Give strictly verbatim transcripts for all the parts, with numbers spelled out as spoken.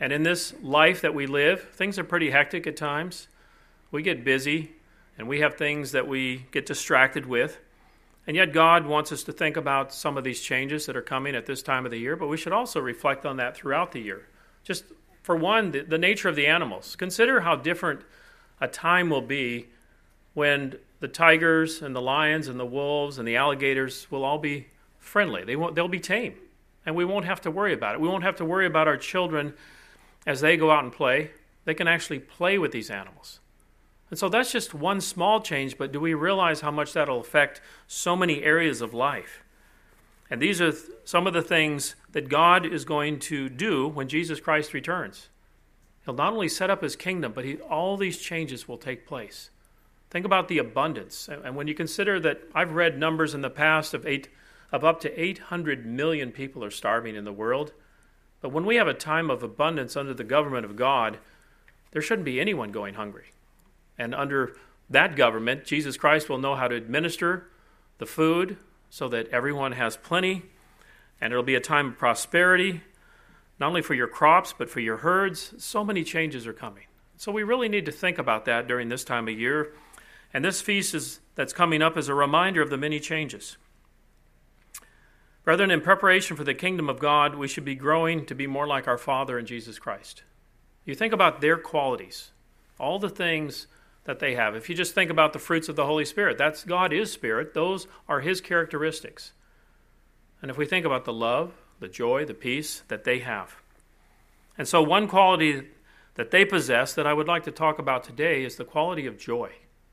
And in this life that we live, things are pretty hectic at times. We get busy, and we have things that we get distracted with. And yet God wants us to think about some of these changes that are coming at this time of the year, but we should also reflect on that throughout the year. Just for one, the, the nature of the animals. Consider how different a time will be when the tigers and the lions and the wolves and the alligators will all be friendly. They won't, they'll be tame, and we won't have to worry about it. We won't have to worry about our children as they go out and play. They can actually play with these animals. And so that's just one small change, but do we realize how much that'll affect so many areas of life? And these are th- some of the things that God is going to do when Jesus Christ returns. He'll not only set up his kingdom, but he, all these changes will take place. Think about the abundance. And when you consider that I've read numbers in the past of eight, of up to eight hundred million people are starving in the world. But when we have a time of abundance under the government of God, there shouldn't be anyone going hungry. And under that government, Jesus Christ will know how to administer the food so that everyone has plenty. And it'll be a time of prosperity, not only for your crops, but for your herds. So many changes are coming. So we really need to think about that during this time of year. And this feast is, that's coming up is a reminder of the many changes. Brethren, in preparation for the kingdom of God, we should be growing to be more like our Father in Jesus Christ. You think about their qualities, all the things that they have. If you just think about the fruits of the Holy Spirit, that's God is Spirit. Those are his characteristics. And if we think about the love, the joy, the peace that they have. And so one quality that they possess that I would like to talk about today is the quality of joy.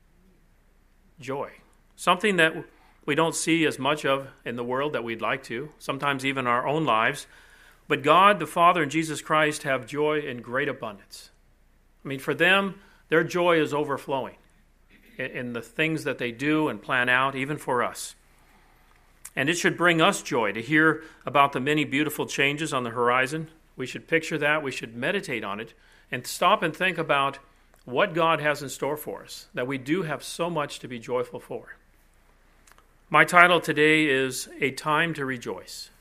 Joy. Something that we don't see as much of in the world that we'd like to, sometimes even our own lives. But God, the Father, and Jesus Christ have joy in great abundance. I mean, for them, their joy is overflowing in the things that they do and plan out, even for us. And it should bring us joy to hear about the many beautiful changes on the horizon. We should picture that. We should meditate on it and stop and think about what God has in store for us, that we do have so much to be joyful for. My title today is A Time to Rejoice.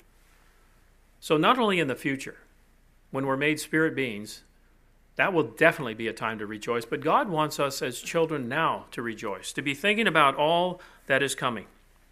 So not only in the future, when we're made spirit beings, that will definitely be a time to rejoice, but God wants us as children now to rejoice, to be thinking about all that is coming.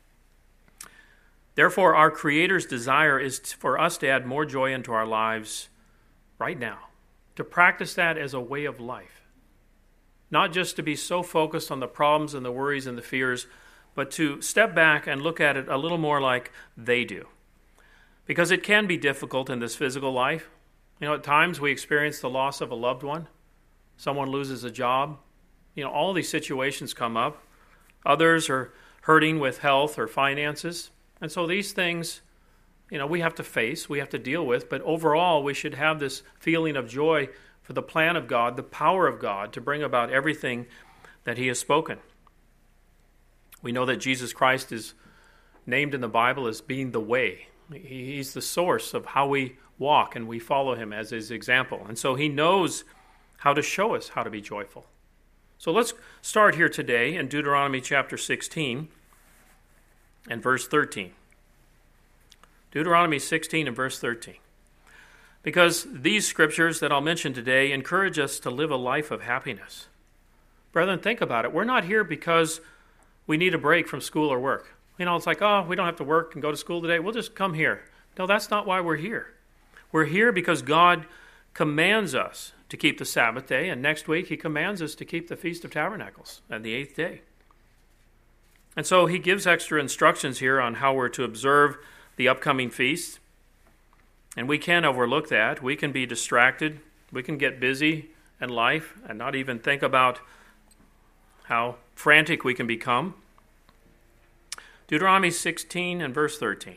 Therefore, our Creator's desire is for us to add more joy into our lives right now, to practice that as a way of life. Not just to be so focused on the problems and the worries and the fears, but to step back and look at it a little more like they do. Because it can be difficult in this physical life. You know, at times we experience the loss of a loved one. Someone loses a job. You know, all these situations come up. Others are hurting with health or finances. And so these things, you know, we have to face, we have to deal with. But overall, we should have this feeling of joy for the plan of God, the power of God to bring about everything that he has spoken. We know that Jesus Christ is named in the Bible as being the way. He's the source of how we walk, and we follow him as his example. And so he knows how to show us how to be joyful. So let's start here today in Deuteronomy chapter sixteen and verse thirteen. Deuteronomy sixteen and verse thirteen. Because these scriptures that I'll mention today encourage us to live a life of happiness. Brethren, think about it. We're not here because we need a break from school or work. You know, it's like, oh, we don't have to work and go to school today. We'll just come here. No, that's not why we're here. We're here because God commands us to keep the Sabbath day, and next week he commands us to keep the Feast of Tabernacles on the eighth day. And so he gives extra instructions here on how we're to observe the upcoming feast. And we can't overlook that. We can be distracted. We can get busy in life and not even think about how frantic we can become. Deuteronomy sixteen and verse thirteen.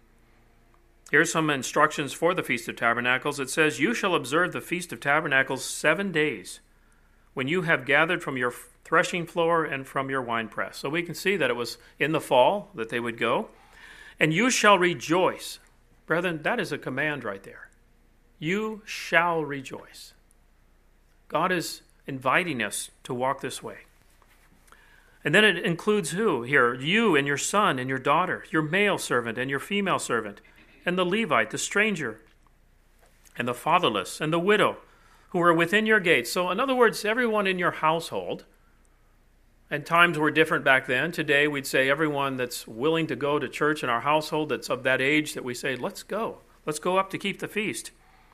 Here's some instructions for the Feast of Tabernacles. It says, "You shall observe the Feast of Tabernacles seven days, when you have gathered from your threshing floor and from your winepress." So we can see that it was in the fall that they would go. "And you shall rejoice." Brethren, that is a command right there. You shall rejoice. God is inviting us to walk this way. And then it includes who here? You and your son and your daughter, your male servant and your female servant, and the Levite, the stranger, and the fatherless, and the widow, who are within your gates. So in other words, everyone in your household, and times were different back then. Today we'd say everyone that's willing to go to church in our household that's of that age that we say, let's go. Let's go up to keep the feast.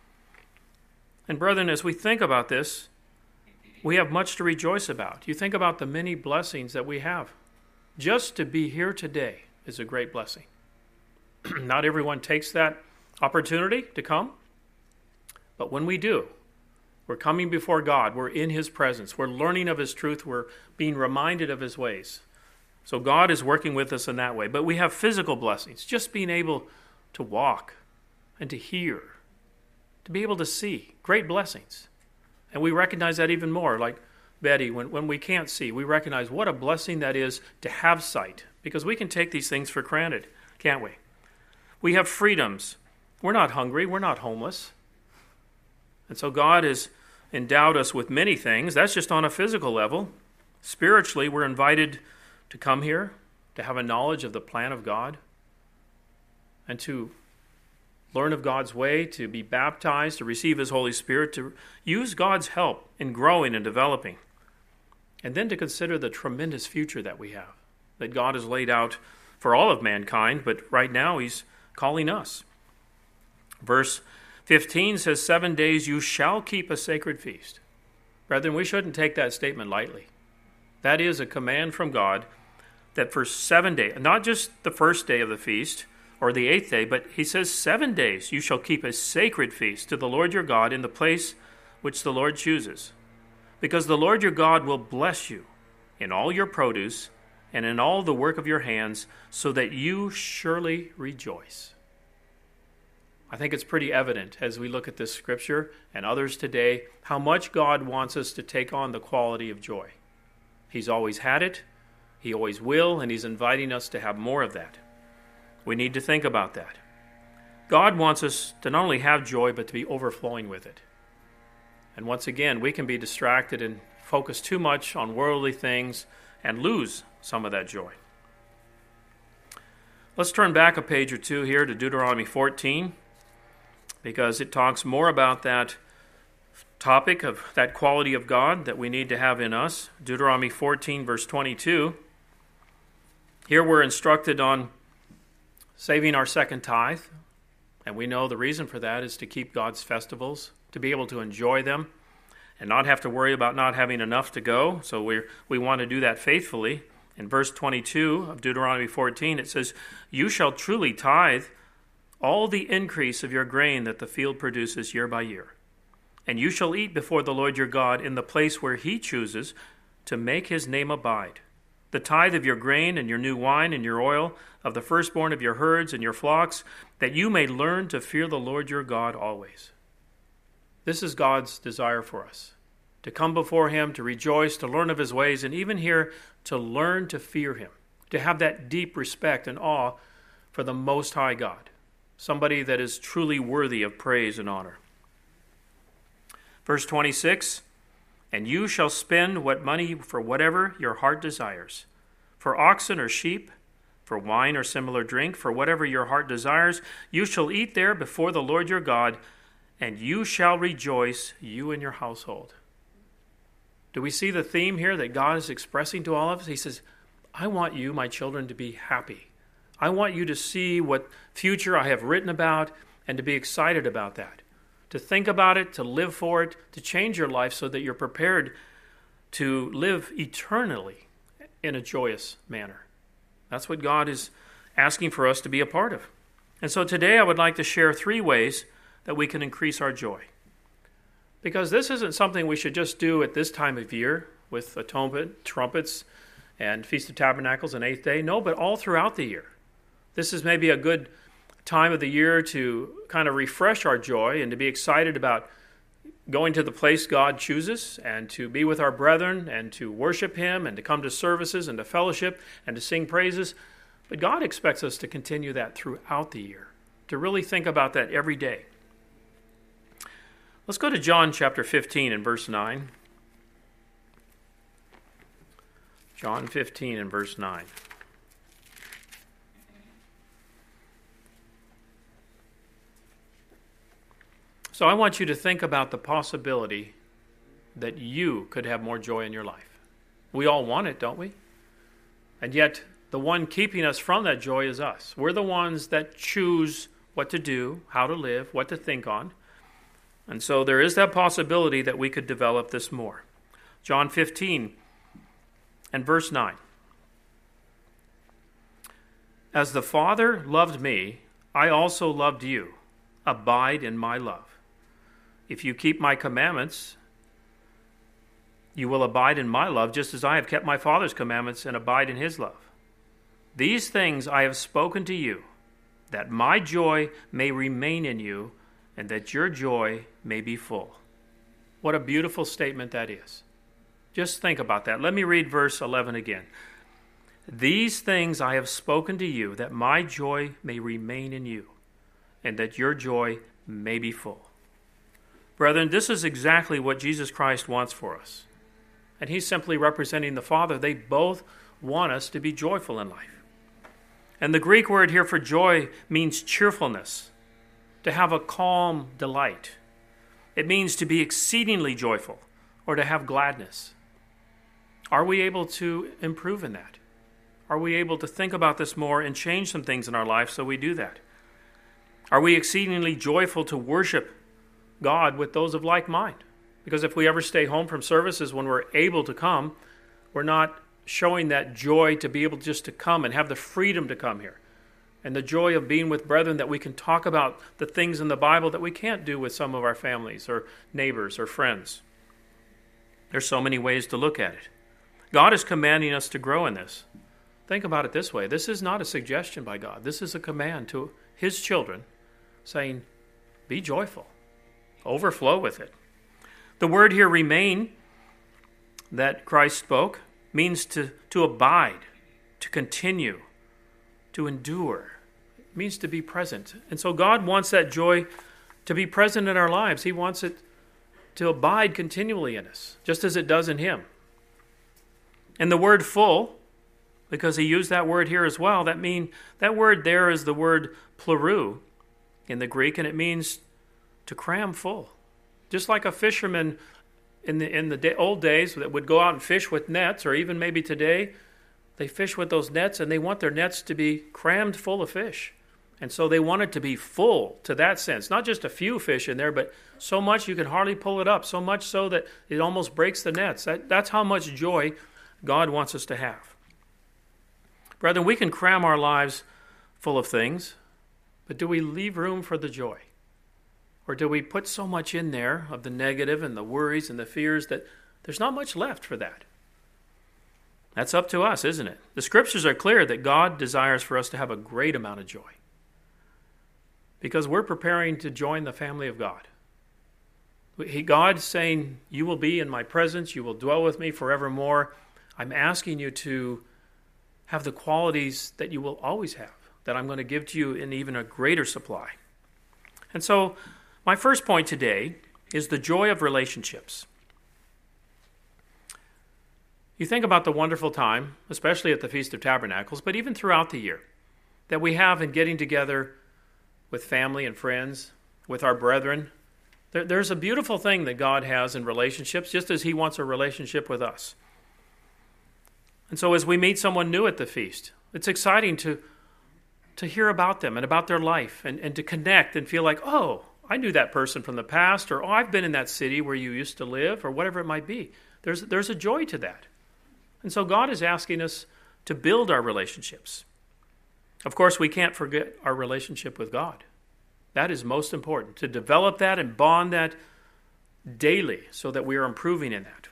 And brethren, as we think about this, we have much to rejoice about. You think about the many blessings that we have. Just to be here today is a great blessing. Not everyone takes that opportunity to come, but when we do, we're coming before God. We're in His presence. We're learning of His truth. We're being reminded of His ways. So God is working with us in that way. But we have physical blessings, just being able to walk and to hear, to be able to see. Great blessings. And we recognize that even more. Like Betty, when, when we can't see, we recognize what a blessing that is to have sight, because we can take these things for granted, can't we? We have freedoms. We're not hungry. We're not homeless. And so God has endowed us with many things. That's just on a physical level. Spiritually, we're invited to come here, to have a knowledge of the plan of God, and to learn of God's way, to be baptized, to receive His Holy Spirit, to use God's help in growing and developing, and then to consider the tremendous future that we have, that God has laid out for all of mankind, but right now He's calling us. Verse fifteen says, seven days you shall keep a sacred feast. Brethren, we shouldn't take that statement lightly. That is a command from God that for seven days, not just the first day of the feast or the eighth day, but He says seven days you shall keep a sacred feast to the Lord your God in the place which the Lord chooses. Because the Lord your God will bless you in all your produce and in all the work of your hands, so that you surely rejoice. I think it's pretty evident as we look at this scripture and others today how much God wants us to take on the quality of joy. He's always had it, He always will, and He's inviting us to have more of that. We need to think about that. God wants us to not only have joy, but to be overflowing with it. And once again, we can be distracted and focus too much on worldly things and lose some of that joy. Let's turn back a page or two here to Deuteronomy fourteen, because it talks more about that topic of that quality of God that we need to have in us. Deuteronomy fourteen, verse twenty-two. Here we're instructed on saving our second tithe, and we know the reason for that is to keep God's festivals, to be able to enjoy them, and not have to worry about not having enough to go. So we we want to do that faithfully. In verse twenty-two of Deuteronomy fourteen, it says, you shall truly tithe all the increase of your grain that the field produces year by year. And you shall eat before the Lord your God in the place where He chooses to make His name abide. The tithe of your grain and your new wine and your oil, of the firstborn of your herds and your flocks, that you may learn to fear the Lord your God always. This is God's desire for us, to come before Him, to rejoice, to learn of His ways, and even here to learn to fear Him, to have that deep respect and awe for the Most High God, somebody that is truly worthy of praise and honor. Verse twenty-six, and you shall spend what money for whatever your heart desires, for oxen or sheep, for wine or similar drink, for whatever your heart desires, you shall eat there before the Lord your God, and you shall rejoice, you and your household. Do we see the theme here that God is expressing to all of us? He says, I want you, my children, to be happy. I want you to see what future I have written about and to be excited about that. To think about it, to live for it, to change your life so that you're prepared to live eternally in a joyous manner. That's what God is asking for us to be a part of. And so today I would like to share three ways that we can increase our joy. Because this isn't something we should just do at this time of year with atonement, trumpets, and Feast of Tabernacles and Eighth Day. No, but all throughout the year. This is maybe a good time of the year to kind of refresh our joy and to be excited about going to the place God chooses and to be with our brethren and to worship Him and to come to services and to fellowship and to sing praises. But God expects us to continue that throughout the year, to really think about that every day. Let's go to John chapter fifteen and verse nine. John fifteen and verse nine. So I want you to think about the possibility that you could have more joy in your life. We all want it, don't we? And yet, the one keeping us from that joy is us. We're the ones that choose what to do, how to live, what to think on. And so there is that possibility that we could develop this more. John fifteen and verse nine. As the Father loved me, I also loved you. Abide in my love. If you keep my commandments, you will abide in my love, just as I have kept my Father's commandments and abide in his love. These things I have spoken to you, that my joy may remain in you, and that your joy may be full. What a beautiful statement that is. Just think about that. Let me read verse eleven again. These things I have spoken to you, that my joy may remain in you, and that your joy may be full. Brethren, this is exactly what Jesus Christ wants for us. And he's simply representing the Father. They both want us to be joyful in life. And the Greek word here for joy means cheerfulness, to have a calm delight. It means to be exceedingly joyful or to have gladness. Are we able to improve in that? Are we able to think about this more and change some things in our life so we do that? Are we exceedingly joyful to worship God with those of like mind? Because if we ever stay home from services when we're able to come, we're not showing that joy to be able just to come and have the freedom to come here. And the joy of being with brethren that we can talk about the things in the Bible that we can't do with some of our families or neighbors or friends. There's so many ways to look at it. God is commanding us to grow in this. Think about it this way. This is not a suggestion by God. This is a command to his children saying, be joyful. Overflow with it. The word here, remain, that Christ spoke, means to, to abide, to continue, to endure. It means to be present. And so God wants that joy to be present in our lives. He wants it to abide continually in us, just as it does in him. And the word full, because he used that word here as well, that mean that word there is the word pleroo in the Greek, and it means to cram full. Just like a fisherman in the in the day, old days that would go out and fish with nets, or even maybe today, they fish with those nets and they want their nets to be crammed full of fish. And so they want it to be full to that sense. Not just a few fish in there, but so much you can hardly pull it up, so much so that it almost breaks the nets. That, that's how much joy God wants us to have. Brethren, we can cram our lives full of things, but do we leave room for the joy? Or do we put so much in there of the negative and the worries and the fears that there's not much left for that? That's up to us, isn't it? The scriptures are clear that God desires for us to have a great amount of joy, because we're preparing to join the family of God. He, God's saying, you will be in my presence, you will dwell with me forevermore. I'm asking you to have the qualities that you will always have, that I'm going to give to you in even a greater supply. And so, my first point today is the joy of relationships. You think about the wonderful time, especially at the Feast of Tabernacles, but even throughout the year, that we have in getting together with family and friends, with our brethren. There, there's a beautiful thing that God has in relationships, just as he wants a relationship with us. And so as we meet someone new at the feast, it's exciting to, to hear about them and about their life, and, and to connect and feel like, oh, I knew that person from the past, or oh, I've been in that city where you used to live, or whatever it might be. There's, there's a joy to that. And so God is asking us to build our relationships. Of course, we can't forget our relationship with God. That is most important, to develop that and bond that daily so that we are improving in that.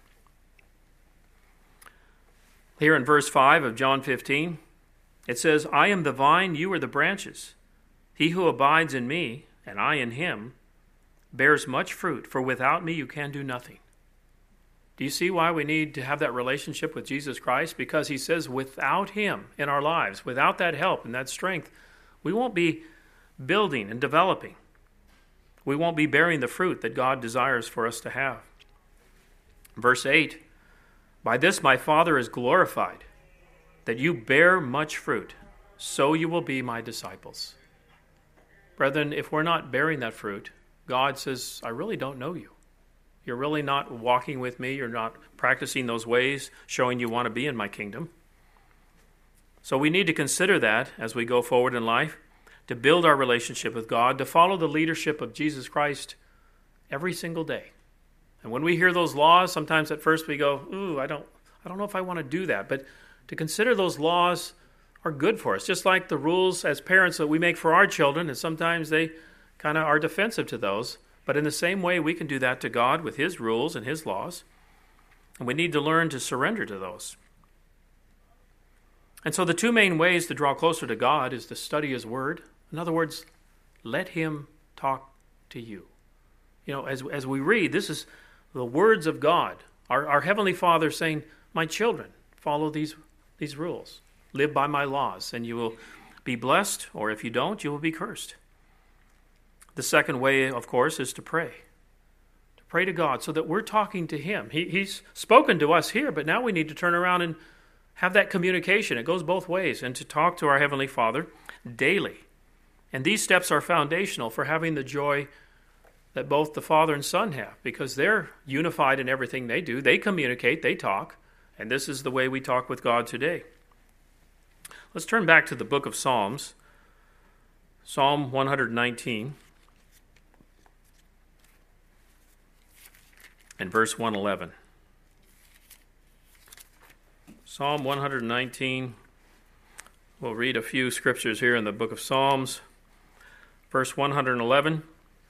Here in verse five of John fifteen, it says, I am the vine, you are the branches. He who abides in me, and I in him, bears much fruit, for without me you can do nothing. Do you see why we need to have that relationship with Jesus Christ? Because he says without him in our lives, without that help and that strength, we won't be building and developing. We won't be bearing the fruit that God desires for us to have. Verse eight, by this my Father is glorified, that you bear much fruit, so you will be my disciples. Brethren, if we're not bearing that fruit, God says, I really don't know you. You're really not walking with me. You're not practicing those ways, showing you want to be in my kingdom. So we need to consider that as we go forward in life, to build our relationship with God, to follow the leadership of Jesus Christ every single day. And when we hear those laws, sometimes at first we go, ooh, I don't, I don't know if I want to do that. But to consider those laws are good for us, just like the rules as parents that we make for our children, and sometimes they kind of are defensive to those. But in the same way, we can do that to God with His rules and His laws. And we need to learn to surrender to those. And so the two main ways to draw closer to God is to study His Word. In other words, let Him talk to you. You know, as, as we read, this is the words of God. Our, our Heavenly Father saying, my children, follow these, these rules. Live by my laws, and you will be blessed, or if you don't, you will be cursed. The second way, of course, is to pray. To pray to God so that we're talking to Him. He, he's spoken to us here, but now we need to turn around and have that communication. It goes both ways, and to talk to our Heavenly Father daily. And these steps are foundational for having the joy that both the Father and Son have, because they're unified in everything they do. They communicate, they talk, and this is the way we talk with God today. Let's turn back to the book of Psalms, Psalm one nineteen, and verse one eleven. Psalm one nineteen, we'll read a few scriptures here in the book of Psalms. Verse one eleven.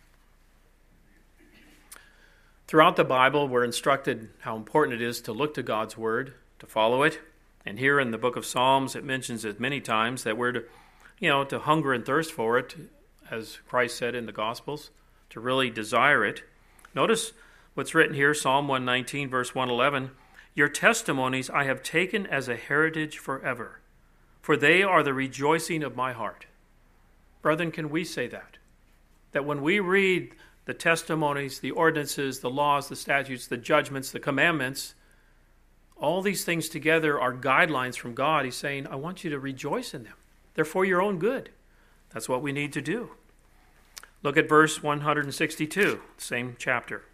Throughout the Bible, we're instructed how important it is to look to God's Word, to follow it. And here in the book of Psalms, it mentions it many times that we're to, you know, to hunger and thirst for it, as Christ said in the Gospels, to really desire it. Notice what's written here, Psalm one nineteen, verse one eleven. Your testimonies I have taken as a heritage forever, for they are the rejoicing of my heart. Brethren, can we say that? That when we read the testimonies, the ordinances, the laws, the statutes, the judgments, the commandments, all these things together are guidelines from God. He's saying, I want you to rejoice in them. They're for your own good. That's what we need to do. Look at verse one sixty-two, same chapter.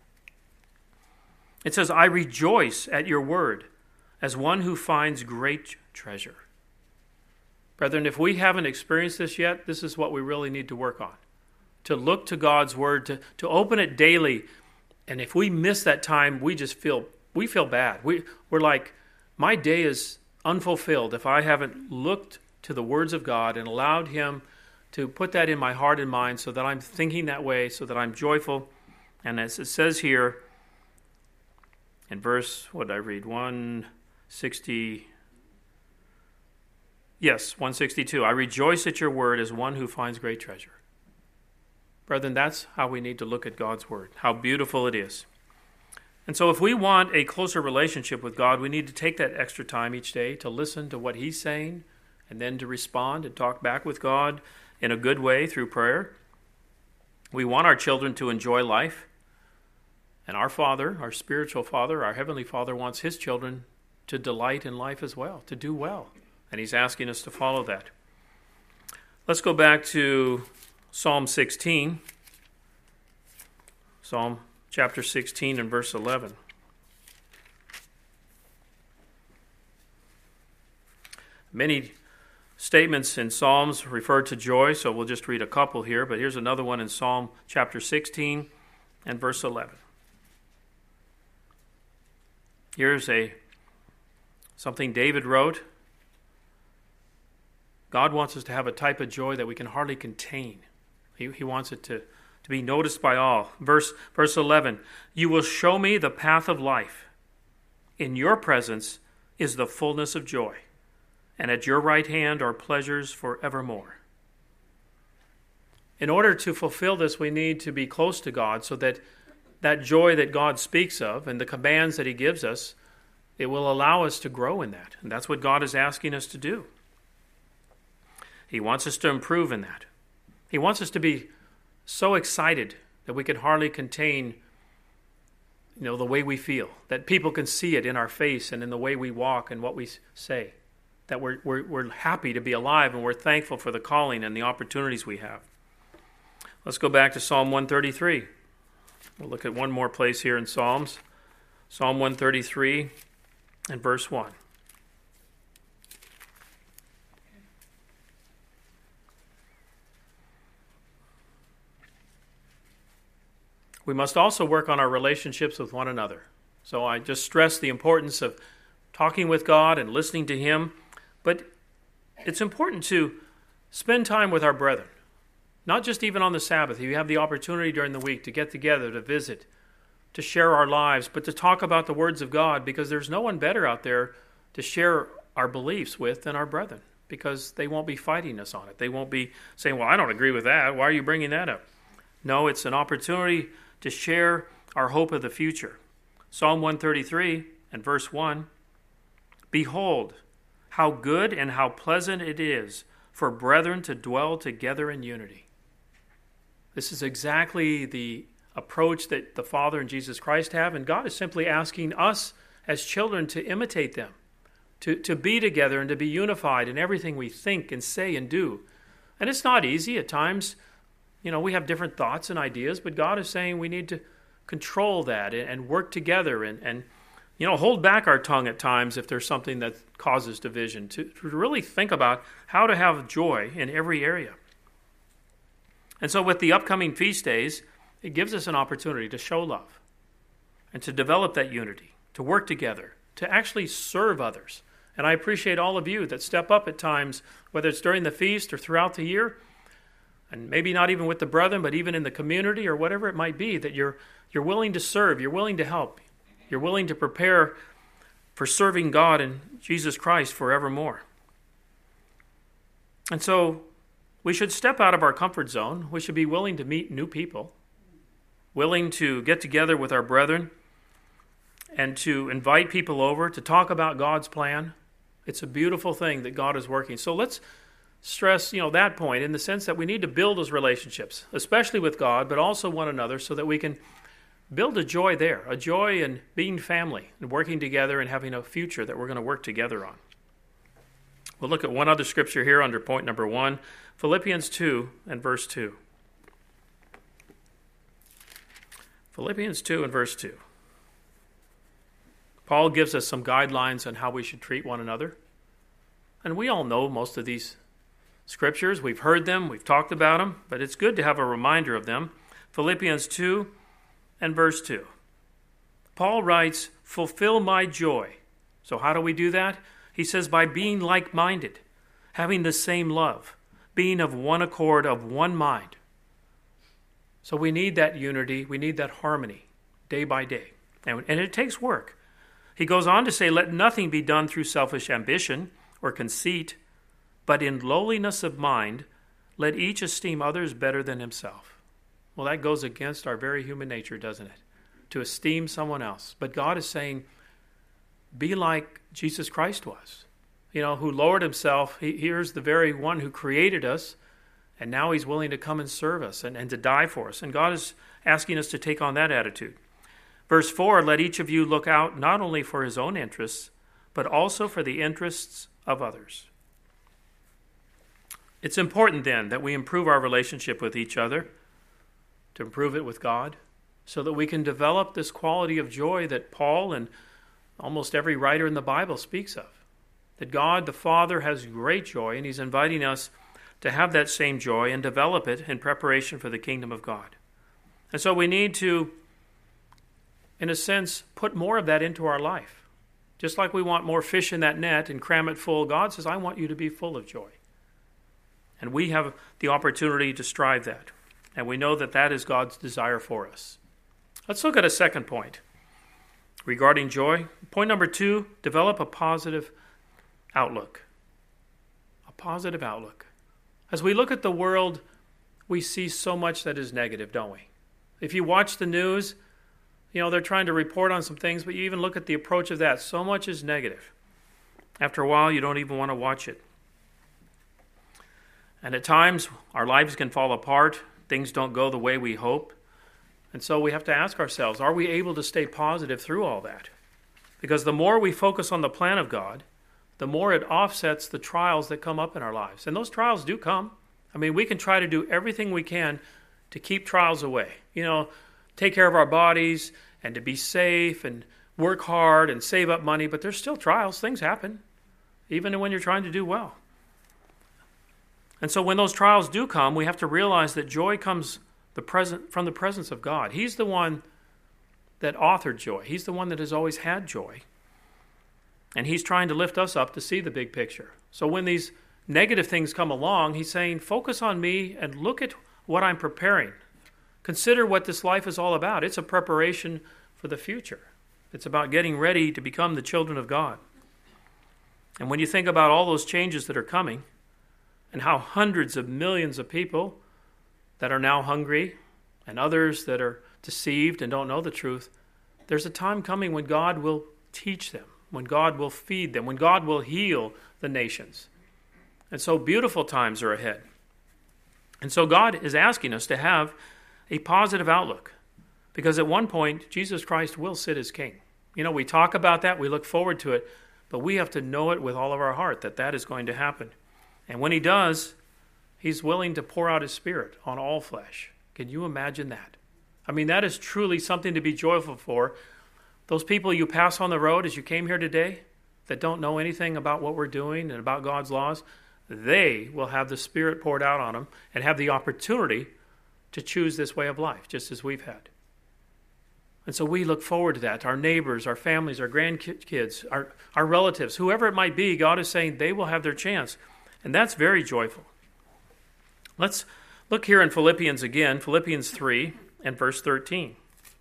It says, I rejoice at your word as one who finds great treasure. Brethren, if we haven't experienced this yet, this is what we really need to work on. To look to God's word, to, to open it daily. And if we miss that time, we just feel we feel bad. We, we're like, my day is unfulfilled if I haven't looked to the words of God and allowed Him to put that in my heart and mind so that I'm thinking that way, so that I'm joyful. And as it says here in verse, what did I read? one sixty. Yes, one sixty-two. I rejoice at your word as one who finds great treasure. Brethren, that's how we need to look at God's word, how beautiful it is. And so if we want a closer relationship with God, we need to take that extra time each day to listen to what He's saying and then to respond and talk back with God in a good way through prayer. We want our children to enjoy life. And our Father, our spiritual Father, our Heavenly Father wants His children to delight in life as well, to do well. And He's asking us to follow that. Let's go back to Psalm sixteen. Psalm chapter sixteen and verse eleven. Many statements in Psalms refer to joy, so we'll just read a couple here, but here's another one in Psalm chapter sixteen and verse eleven. Here's a something David wrote. God wants us to have a type of joy that we can hardly contain. He, he wants it to, to be noticed by all. Verse, verse eleven, you will show me the path of life. In your presence is the fullness of joy, and at your right hand are pleasures forevermore. In order to fulfill this, we need to be close to God so that that joy that God speaks of and the commands that He gives us, it will allow us to grow in that. And that's what God is asking us to do. He wants us to improve in that. He wants us to be so excited that we can hardly contain, you know, the way we feel, that people can see it in our face and in the way we walk and what we say, that we're, we're, we're happy to be alive and we're thankful for the calling and the opportunities we have. Let's go back to Psalm one thirty-three. We'll look at one more place here in Psalms. Psalm one thirty-three and verse one. We must also work on our relationships with one another. So I just stress the importance of talking with God and listening to Him. But it's important to spend time with our brethren. Not just even on the Sabbath. You have the opportunity during the week to get together, to visit, to share our lives, but to talk about the words of God, because there's no one better out there to share our beliefs with than our brethren, because they won't be fighting us on it. They won't be saying, well, I don't agree with that. Why are you bringing that up? No, it's an opportunity to share our hope of the future. Psalm one thirty-three and verse one, behold, how good and how pleasant it is for brethren to dwell together in unity. This is exactly the approach that the Father and Jesus Christ have, and God is simply asking us as children to imitate them, to, to be together and to be unified in everything we think and say and do. And it's not easy at times. You know, we have different thoughts and ideas, but God is saying we need to control that and, and work together and, and, you know, hold back our tongue at times if there's something that causes division, to, to really think about how to have joy in every area. And so with the upcoming feast days, it gives us an opportunity to show love and to develop that unity, to work together, to actually serve others. And I appreciate all of you that step up at times, whether it's during the feast or throughout the year, and maybe not even with the brethren, but even in the community or whatever it might be, that you're you're willing to serve, you're willing to help, you're willing to prepare for serving God and Jesus Christ forevermore. And so we should step out of our comfort zone. We should be willing to meet new people, willing to get together with our brethren and to invite people over to talk about God's plan. It's a beautiful thing that God is working. So let's stress, you know, that point in the sense that we need to build those relationships, especially with God, but also one another, so that we can build a joy there, a joy in being family and working together and having a future that we're going to work together on. We'll look at one other scripture here under point number one, Philippians two and verse two. Philippians two and verse two. Paul gives us some guidelines on how we should treat one another. And we all know most of these scriptures. We've heard them, we've talked about them, but it's good to have a reminder of them. Philippians two and verse two. Paul writes, fulfill my joy. So how do we do that? He says, by being like-minded, having the same love, being of one accord, of one mind. So we need that unity, we need that harmony day by day. And, and it takes work. He goes on to say, let nothing be done through selfish ambition or conceit, but in lowliness of mind, let each esteem others better than himself. Well, that goes against our very human nature, doesn't it? To esteem someone else. But God is saying, be like Jesus Christ was, you know, who lowered himself. He, here's the very one who created us, and now he's willing to come and serve us and, and to die for us. And God is asking us to take on that attitude. Verse four, let each of you look out not only for his own interests, but also for the interests of others. It's important then that we improve our relationship with each other, to improve it with God, so that we can develop this quality of joy that Paul and almost every writer in the Bible speaks of. That God the Father has great joy, and he's inviting us to have that same joy and develop it in preparation for the kingdom of God. And so we need to, in a sense, put more of that into our life. Just like we want more fish in that net and cram it full, God says, I want you to be full of joy. And we have the opportunity to strive that. And we know that that is God's desire for us. Let's look at a second point regarding joy. Point number two, develop a positive outlook. A positive outlook. As we look at the world, we see so much that is negative, don't we? If you watch the news, you know, they're trying to report on some things, but you even look at the approach of that. So much is negative. After a while, you don't even want to watch it. And at times, our lives can fall apart. Things don't go the way we hope. And so we have to ask ourselves, are we able to stay positive through all that? Because the more we focus on the plan of God, the more it offsets the trials that come up in our lives. And those trials do come. I mean, we can try to do everything we can to keep trials away. You know, take care of our bodies and to be safe and work hard and save up money, but there's still trials. Things happen, even when you're trying to do well. And so when those trials do come, we have to realize that joy comes the present from the presence of God. He's the one that authored joy. He's the one that has always had joy. And he's trying to lift us up to see the big picture. So when these negative things come along, he's saying, focus on me and look at what I'm preparing. Consider what this life is all about. It's a preparation for the future. It's about getting ready to become the children of God. And when you think about all those changes that are coming, and how hundreds of millions of people that are now hungry, and others that are deceived and don't know the truth, there's a time coming when God will teach them, when God will feed them, when God will heal the nations. And so beautiful times are ahead. And so God is asking us to have a positive outlook, because at one point, Jesus Christ will sit as king. You know, we talk about that, we look forward to it, but we have to know it with all of our heart that that is going to happen. And when he does, he's willing to pour out his Spirit on all flesh. Can you imagine that? I mean, that is truly something to be joyful for. Those people you pass on the road as you came here today that don't know anything about what we're doing and about God's laws, they will have the Spirit poured out on them and have the opportunity to choose this way of life, just as we've had. And so we look forward to that. Our neighbors, our families, our grandkids, our, our relatives, whoever it might be, God is saying they will have their chance. And that's very joyful. Let's look here in Philippians again, Philippians three and verse thirteen.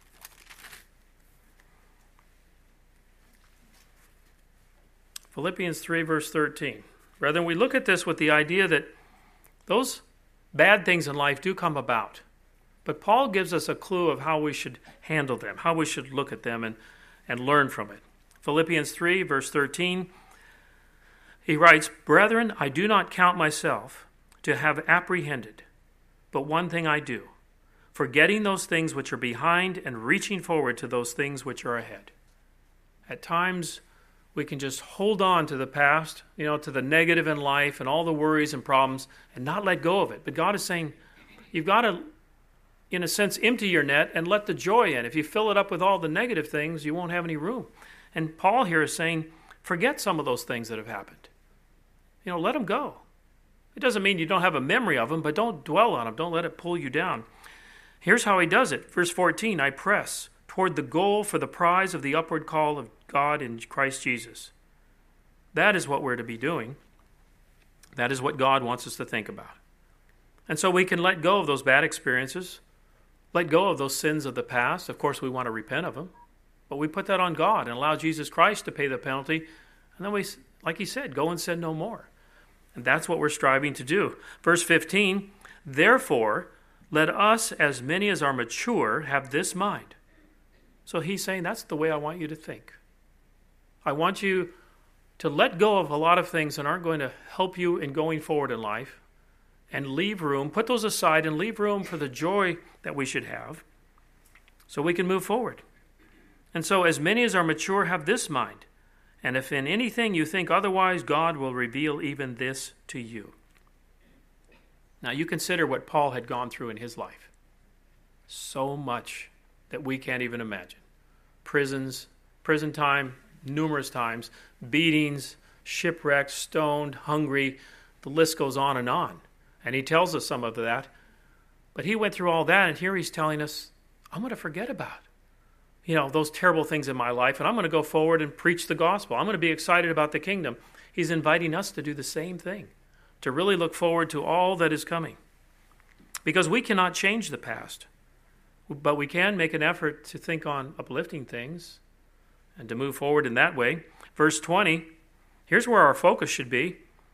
Philippians three, verse thirteen. Brethren, we look at this with the idea that those bad things in life do come about. But Paul gives us a clue of how we should handle them, how we should look at them and, and learn from it. Philippians three, verse thirteen, he writes, Brethren, I do not count myself to have apprehended, but one thing I do, forgetting those things which are behind and reaching forward to those things which are ahead. At times, we can just hold on to the past, you know, to the negative in life and all the worries and problems and not let go of it. But God is saying, you've got to, in a sense, empty your net and let the joy in. If you fill it up with all the negative things, you won't have any room. And Paul here is saying, forget some of those things that have happened. You know, let them go. It doesn't mean you don't have a memory of them, but don't dwell on them. Don't let it pull you down. Here's how he does it. Verse fourteen, I press toward the goal for the prize of the upward call of God in Christ Jesus. That is what we're to be doing. That is what God wants us to think about. And so we can let go of those bad experiences, let go of those sins of the past. Of course, we want to repent of them, but we put that on God and allow Jesus Christ to pay the penalty. And then we, like he said, go and sin no more. And that's what we're striving to do. Verse fifteen, therefore, let us, as many as are mature, have this mind. So he's saying that's the way I want you to think. I want you to let go of a lot of things that aren't going to help you in going forward in life and leave room, put those aside and leave room for the joy that we should have so we can move forward. And so as many as are mature have this mind. And if in anything you think otherwise, God will reveal even this to you. Now you consider what Paul had gone through in his life. So much that we can't even imagine. Prisons, prison time, numerous times, beatings, shipwrecks, stoned, hungry. The list goes on and on. And he tells us some of that. But he went through all that, and here he's telling us, I'm going to forget about you know, those terrible things in my life, and I'm going to go forward and preach the gospel. I'm going to be excited about the kingdom. He's inviting us to do the same thing, to really look forward to all that is coming. Because we cannot change the past, but we can make an effort to think on uplifting things and to move forward in that way. Verse twenty, here's where our focus should be.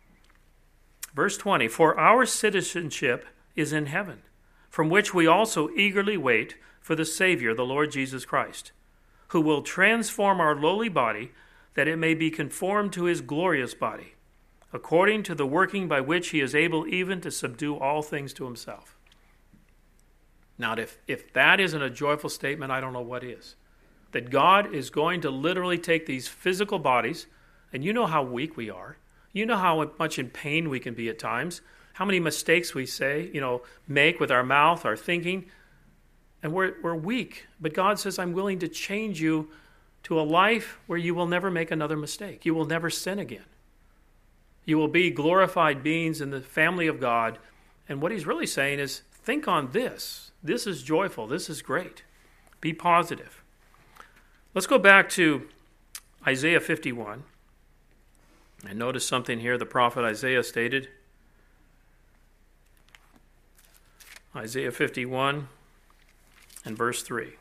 Verse twenty, for our citizenship is in heaven, from which we also eagerly wait for the Savior, the Lord Jesus Christ, who will transform our lowly body, that it may be conformed to his glorious body, according to the working by which he is able even to subdue all things to himself. Now, if, if that isn't a joyful statement, I don't know what is. That God is going to literally take these physical bodies, and you know how weak we are. You know how much in pain we can be at times. how many mistakes we say, you know, make with our mouth, our thinking, and we're, we're weak. But God says, I'm willing to change you to a life where you will never make another mistake. You will never sin again. You will be glorified beings in the family of God. And what he's really saying is, think on this. This is joyful. This is great. Be positive. Let's go back to Isaiah fifty-one. And notice something here the prophet Isaiah stated. Isaiah fifty-one and verse three.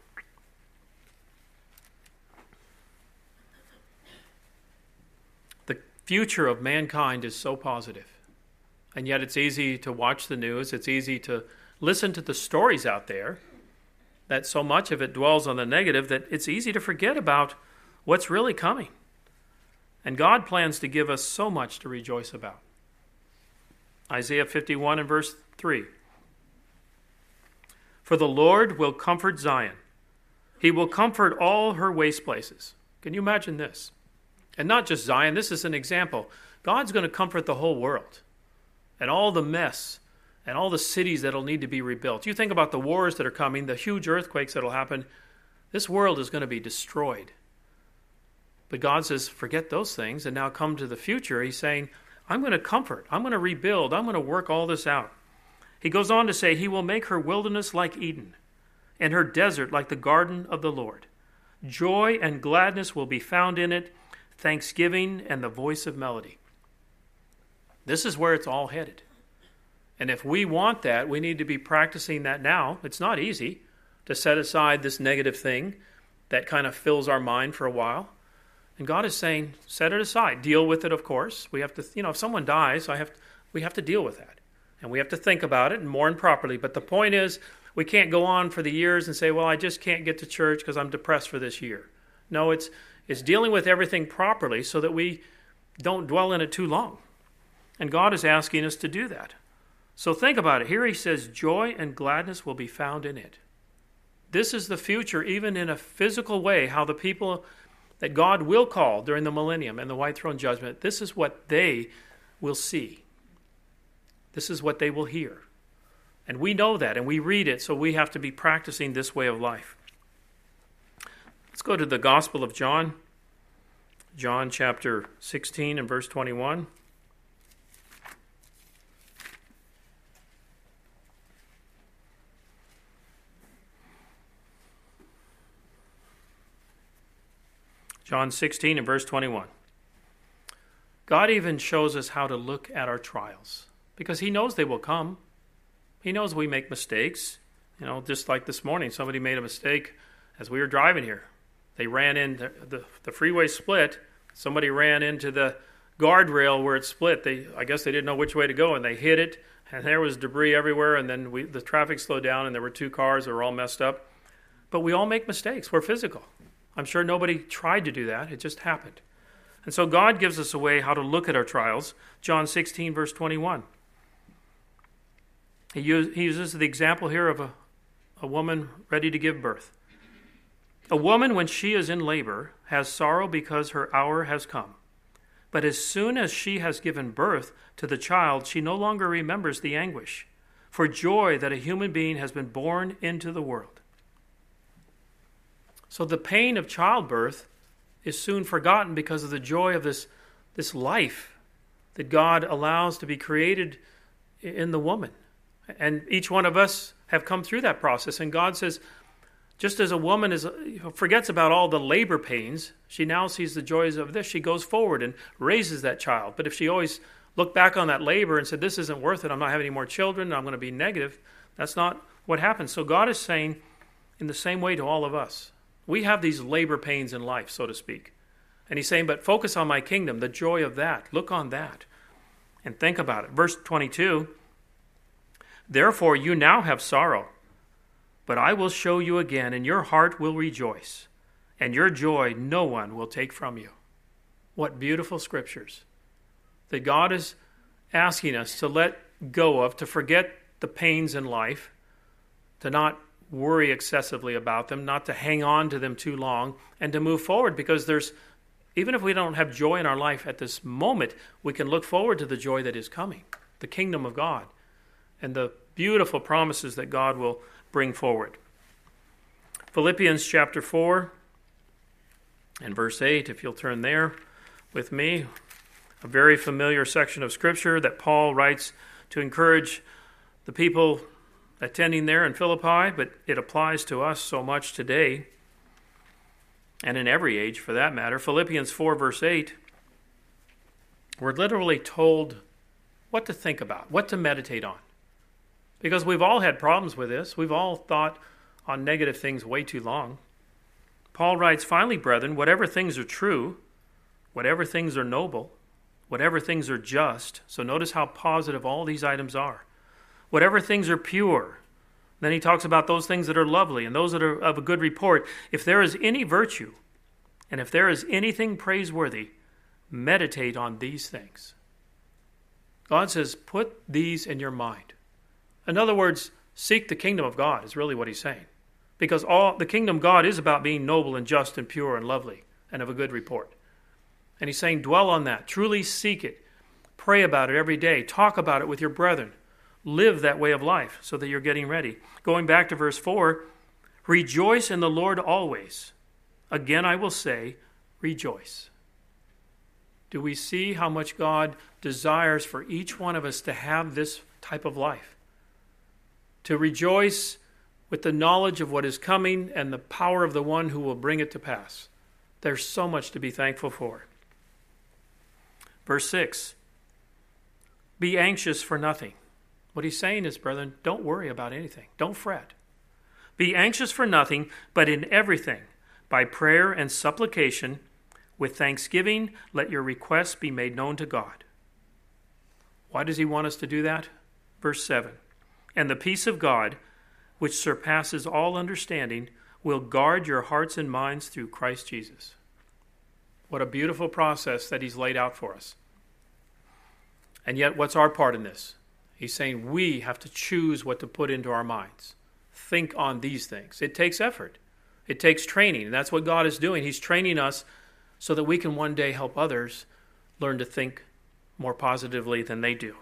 The future of mankind is so positive. And yet it's easy to watch the news. It's easy to listen to the stories out there, that so much of it dwells on the negative that it's easy to forget about what's really coming. And God plans to give us so much to rejoice about. Isaiah fifty-one and verse three. For the Lord will comfort Zion. He will comfort all her waste places. Can you imagine this? And not just Zion, this is an example. God's going to comfort the whole world and all the mess and all the cities that will need to be rebuilt. You think about the wars that are coming, the huge earthquakes that will happen. This world is going to be destroyed. But God says, forget those things and now come to the future. He's saying, I'm going to comfort. I'm going to rebuild. I'm going to work all this out. He goes on to say, he will make her wilderness like Eden and her desert like the garden of the Lord. Joy and gladness will be found in it, thanksgiving and the voice of melody. This is where it's all headed. And if we want that, we need to be practicing that now. It's not easy to set aside this negative thing that kind of fills our mind for a while. And God is saying, set it aside. Deal with it, of course. We have to, you know, if someone dies, I have, we have to deal with that. And we have to think about it and mourn properly. But the point is, we can't go on for the years and say, well, I just can't get to church because I'm depressed for this year. No, it's it's dealing with everything properly so that we don't dwell in it too long. And God is asking us to do that. So think about it. Here he says, joy and gladness will be found in it. This is the future, even in a physical way, how the people that God will call during the millennium and the white throne judgment, this is what they will see. This is what they will hear. And we know that, and we read it, so we have to be practicing this way of life. Let's go to the Gospel of John. John chapter sixteen and verse twenty-one. John sixteen and verse twenty-one. God even shows us how to look at our trials because he knows they will come. He knows we make mistakes. You know, just like this morning, somebody made a mistake as we were driving here. They ran in, the, the, the freeway split. Somebody ran into the guardrail where it split. They, I guess they didn't know which way to go, and they hit it, and there was debris everywhere, and then we, the traffic slowed down, and there were two cars that were all messed up. But we all make mistakes. We're physical. I'm sure nobody tried to do that. It just happened. And so God gives us a way how to look at our trials. John sixteen, verse twenty-one. He, use, he uses the example here of a, a woman ready to give birth. A woman, when she is in labor, has sorrow because her hour has come. But as soon as she has given birth to the child, she no longer remembers the anguish for joy that a human being has been born into the world. So the pain of childbirth is soon forgotten because of the joy of this, this life that God allows to be created in the woman. And each one of us have come through that process. And God says, just as a woman is, forgets about all the labor pains, she now sees the joys of this. She goes forward and raises that child. But if she always looked back on that labor and said, this isn't worth it, I'm not having any more children, I'm going to be negative, that's not what happens. So God is saying in the same way to all of us. We have these labor pains in life, so to speak. And he's saying, but focus on my kingdom, the joy of that. Look on that and think about it. Verse twenty-two, therefore you now have sorrow, but I will show you again, and your heart will rejoice, and your joy no one will take from you. What beautiful scriptures that God is asking us to let go of, to forget the pains in life, to not worry excessively about them, not to hang on to them too long, and to move forward, because there's, even if we don't have joy in our life at this moment, we can look forward to the joy that is coming, the kingdom of God. and the beautiful promises that God will bring forward. Philippians chapter four and verse eight, if you'll turn there with me, a very familiar section of Scripture that Paul writes to encourage the people attending there in Philippi, but it applies to us so much today, and in every age for that matter. Philippians four verse eight, we're literally told what to think about, what to meditate on. Because we've all had problems with this. We've all thought on negative things way too long. Paul writes, "Finally, brethren, whatever things are true, whatever things are noble, whatever things are just," so notice how positive all these items are. "Whatever things are pure," then he talks about those things that are lovely and those that are of a good report. "If there is any virtue, and if there is anything praiseworthy, meditate on these things." God says, put these in your mind. In other words, seek the kingdom of God is really what he's saying. Because all the kingdom of God is about being noble and just and pure and lovely and of a good report. And he's saying, dwell on that. Truly seek it. Pray about it every day. Talk about it with your brethren. Live that way of life so that you're getting ready. Going back to verse four, rejoice in the Lord always. Again, I will say, rejoice. Do we see how much God desires for each one of us to have this type of life? To rejoice with the knowledge of what is coming and the power of the one who will bring it to pass. There's so much to be thankful for. Verse six, be anxious for nothing. What he's saying is, brethren, don't worry about anything. Don't fret. Be anxious for nothing, but in everything, by prayer and supplication, with thanksgiving, let your requests be made known to God. Why does he want us to do that? Verse seven, and the peace of God, which surpasses all understanding, will guard your hearts and minds through Christ Jesus. What a beautiful process that he's laid out for us. And yet, what's our part in this? He's saying we have to choose what to put into our minds. Think on these things. It takes effort. It takes training, and that's what God is doing. He's training us so that we can one day help others learn to think more positively than they do.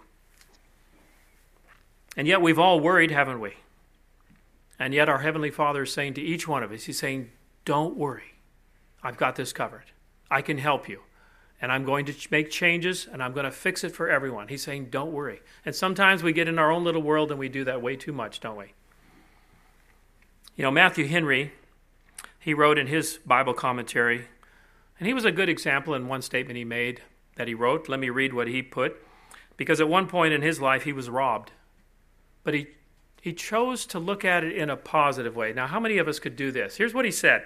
And yet we've all worried, haven't we? And yet our Heavenly Father is saying to each one of us, he's saying, don't worry. I've got this covered. I can help you. And I'm going to make changes, and I'm going to fix it for everyone. He's saying, don't worry. And sometimes we get in our own little world, and we do that way too much, don't we? You know, Matthew Henry, he wrote in his Bible commentary, and he was a good example in one statement he made that he wrote. Let me read what he put. Because at one point in his life, he was robbed. But he, he chose to look at it in a positive way. Now, how many of us could do this? Here's what he said.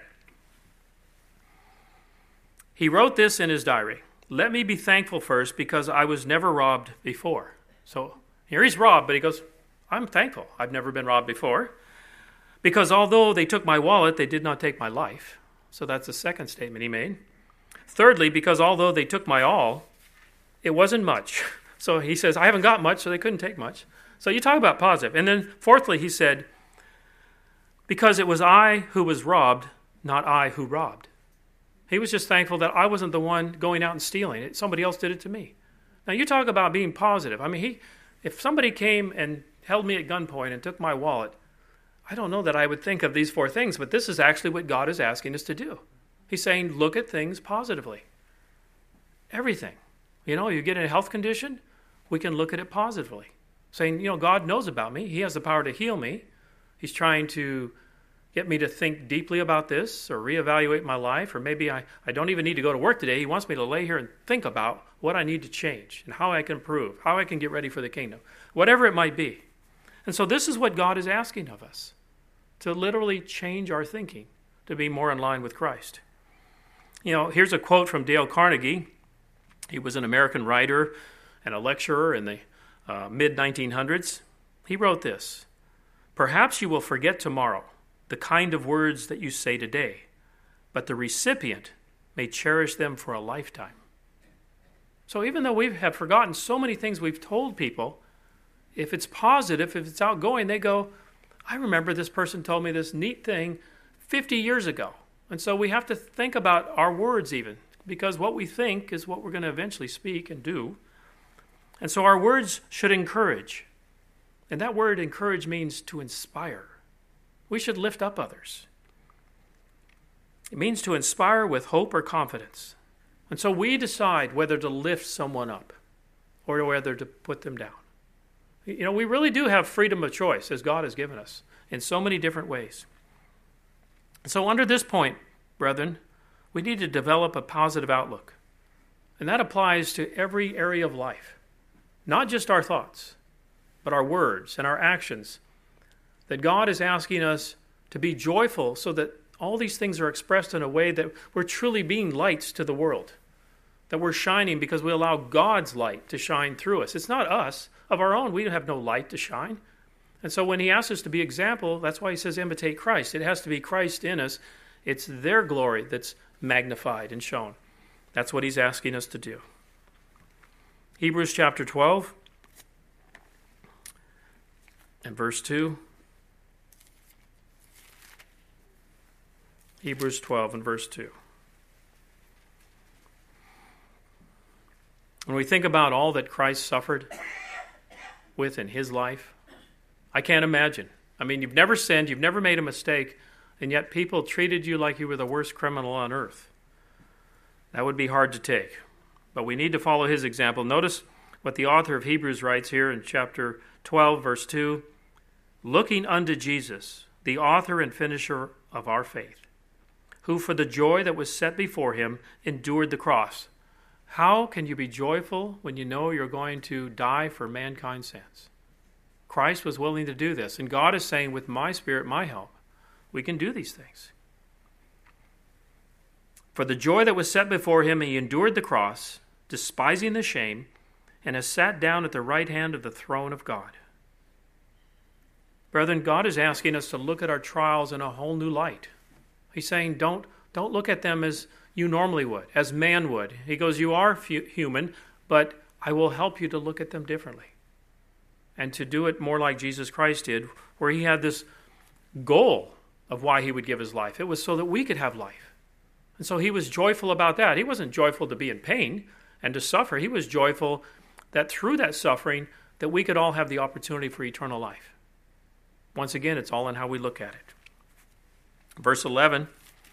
He wrote this in his diary. Let me be thankful first because I was never robbed before. So here he's robbed, but he goes, I'm thankful. I've never been robbed before. Because although they took my wallet, they did not take my life. So that's the second statement he made. Thirdly, because although they took my all, it wasn't much. So he says, I haven't got much, so they couldn't take much. So you talk about positive. And then fourthly, he said, because it was I who was robbed, not I who robbed. He was just thankful that I wasn't the one going out and stealing it. Somebody else did it to me. Now you talk about being positive. I mean, he, if somebody came and held me at gunpoint and took my wallet, I don't know that I would think of these four things, but this is actually what God is asking us to do. He's saying, look at things positively. Everything. You know, you get in a health condition, we can look at it positively. Saying, you know, God knows about me. He has the power to heal me. He's trying to get me to think deeply about this or reevaluate my life, or maybe I, I don't even need to go to work today. He wants me to lay here and think about what I need to change and how I can improve, how I can get ready for the kingdom, whatever it might be. And so this is what God is asking of us, to literally change our thinking to be more in line with Christ. You know, here's a quote from Dale Carnegie. He was an American writer and a lecturer in the uh, mid nineteen hundreds. He wrote this, perhaps you will forget tomorrow the kind of words that you say today, but the recipient may cherish them for a lifetime. So even though we have forgotten so many things we've told people, if it's positive, if it's outgoing, they go, I remember this person told me this neat thing fifty years ago. And so we have to think about our words even, because what we think is what we're going to eventually speak and do. And so our words should encourage. And that word encourage means to inspire. We should lift up others. It means to inspire with hope or confidence. And so we decide whether to lift someone up or whether to put them down. You know, we really do have freedom of choice as God has given us in so many different ways. So under this point, brethren, we need to develop a positive outlook. And that applies to every area of life, not just our thoughts, but our words and our actions. That God is asking us to be joyful so that all these things are expressed in a way that we're truly being lights to the world. That we're shining because we allow God's light to shine through us. It's not us. Of our own, we have no light to shine. And so when he asks us to be example, that's why he says imitate Christ. It has to be Christ in us. It's their glory that's magnified and shown. That's what he's asking us to do. Hebrews chapter twelve and verse two. Hebrews twelve and verse two. When we think about all that Christ suffered with in his life, I can't imagine. I mean, you've never sinned, you've never made a mistake, and yet people treated you like you were the worst criminal on earth. That would be hard to take. But we need to follow his example. Notice what the author of Hebrews writes here in chapter twelve, verse two. Looking unto Jesus, the author and finisher of our faith, who for the joy that was set before him endured the cross. How can you be joyful when you know you're going to die for mankind's sins? Christ was willing to do this, and God is saying, with my spirit, my help, we can do these things. For the joy that was set before him, he endured the cross, despising the shame, and has sat down at the right hand of the throne of God. Brethren, God is asking us to look at our trials in a whole new light. He's saying, don't, don't look at them as you normally would, as man would. He goes, you are human, but I will help you to look at them differently. And to do it more like Jesus Christ did, where he had this goal of why he would give his life. It was so that we could have life. And so he was joyful about that. He wasn't joyful to be in pain and to suffer. He was joyful that through that suffering, that we could all have the opportunity for eternal life. Once again, it's all in how we look at it. Verse eleven,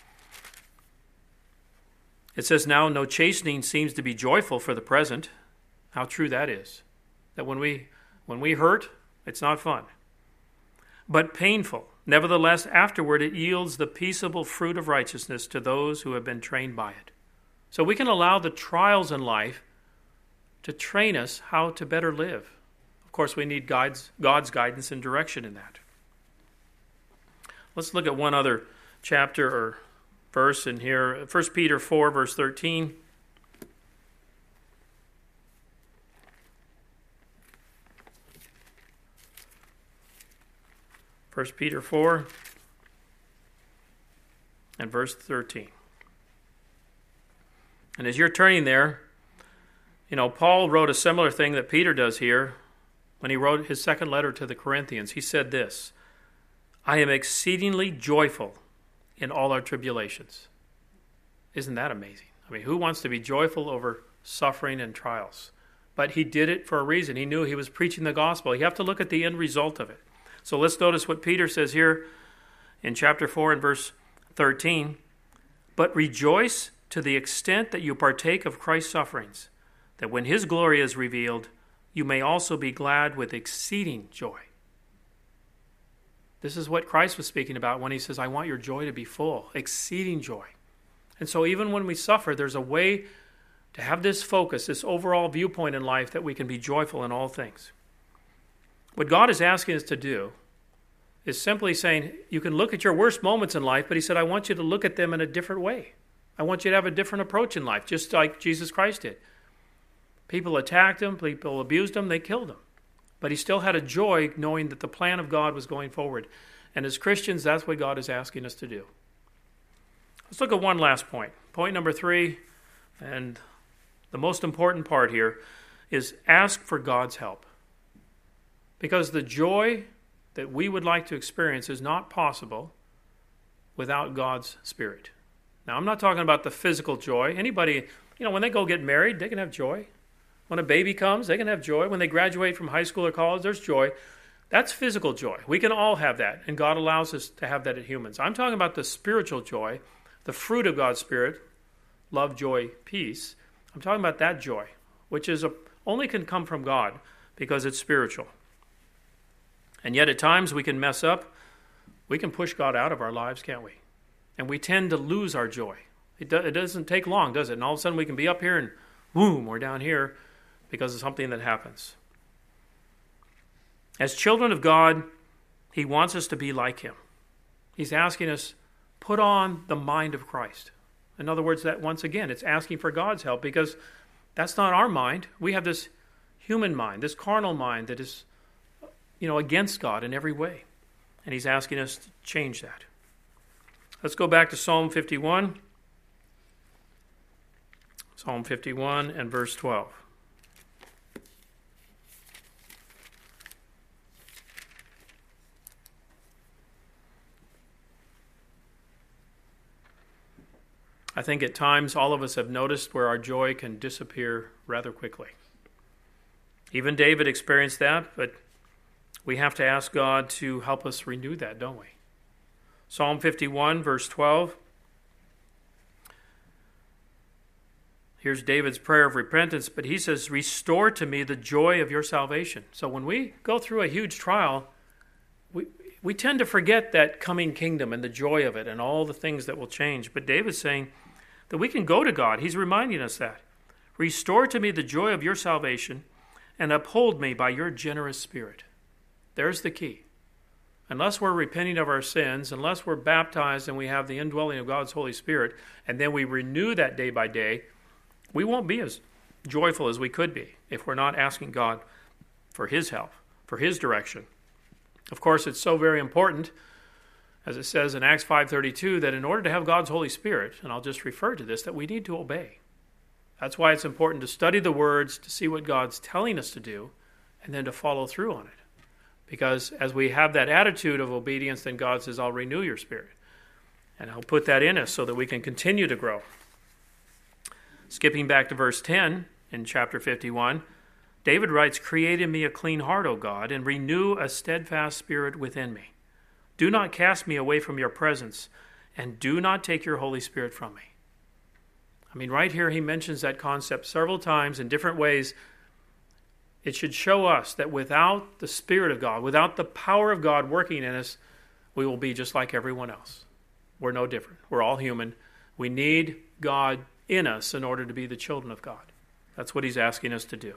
it says, now no chastening seems to be joyful for the present. How true that is. That when we when we hurt, it's not fun. But painful. Nevertheless, afterward it yields the peaceable fruit of righteousness to those who have been trained by it. So we can allow the trials in life to train us how to better live. Of course, we need God's, God's guidance and direction in that. Let's look at one other chapter or verse in here. First Peter four, verse thirteen. First Peter four and verse thirteen. And as you're turning there, you know, Paul wrote a similar thing that Peter does here when he wrote his second letter to the Corinthians. He said this, I am exceedingly joyful in all our tribulations. Isn't that amazing? I mean, who wants to be joyful over suffering and trials? But he did it for a reason. He knew he was preaching the gospel. You have to look at the end result of it. So let's notice what Peter says here in chapter four and verse thirteen. But rejoice to the extent that you partake of Christ's sufferings, that when his glory is revealed, you may also be glad with exceeding joy. This is what Christ was speaking about when he says, I want your joy to be full, exceeding joy. And so even when we suffer, there's a way to have this focus, this overall viewpoint in life that we can be joyful in all things. What God is asking us to do is simply saying, you can look at your worst moments in life, but he said, I want you to look at them in a different way. I want you to have a different approach in life, just like Jesus Christ did. People attacked him, people abused him, they killed him. But he still had a joy knowing that the plan of God was going forward. And as Christians, that's what God is asking us to do. Let's look at one last point. Point number three, and the most important part here, is ask for God's help. Because the joy that we would like to experience is not possible without God's Spirit. Now, I'm not talking about the physical joy. Anybody, you know, when they go get married, they can have joy. When a baby comes, they can have joy. When they graduate from high school or college, there's joy. That's physical joy. We can all have that, and God allows us to have that as humans. I'm talking about the spiritual joy, the fruit of God's Spirit, love, joy, peace. I'm talking about that joy, which is a, only can come from God because it's spiritual. And yet at times we can mess up. We can push God out of our lives, can't we? And we tend to lose our joy. It, do, it doesn't take long, does it? And all of a sudden we can be up here and boom, we're down here because of something that happens. As children of God, he wants us to be like him. He's asking us, put on the mind of Christ. In other words, that once again, it's asking for God's help because that's not our mind. We have this human mind, this carnal mind that is, you know, against God in every way. And he's asking us to change that. Let's go back to Psalm fifty-one. Psalm fifty-one and verse twelve. I think at times all of us have noticed where our joy can disappear rather quickly. Even David experienced that, but we have to ask God to help us renew that, don't we? Psalm fifty-one, verse twelve. Here's David's prayer of repentance, but he says, restore to me the joy of your salvation. So when we go through a huge trial, we, we tend to forget that coming kingdom and the joy of it and all the things that will change. But David's saying that we can go to God. He's reminding us that. Restore to me the joy of your salvation and uphold me by your generous spirit. There's the key. Unless we're repenting of our sins, unless we're baptized and we have the indwelling of God's Holy Spirit, and then we renew that day by day, we won't be as joyful as we could be if we're not asking God for his help, for his direction. Of course, it's so very important, as it says in Acts five thirty-two, that in order to have God's Holy Spirit, and I'll just refer to this, that we need to obey. That's why it's important to study the words, to see what God's telling us to do, and then to follow through on it. Because as we have that attitude of obedience, then God says, I'll renew your spirit. And I'll put that in us so that we can continue to grow. Skipping back to verse ten in chapter fifty-one, David writes, create in me a clean heart, O God, and renew a steadfast spirit within me. Do not cast me away from your presence, and do not take your Holy Spirit from me. I mean, right here he mentions that concept several times in different ways. It should show us that without the Spirit of God, without the power of God working in us, we will be just like everyone else. We're no different. We're all human. We need God in us in order to be the children of God. That's what he's asking us to do.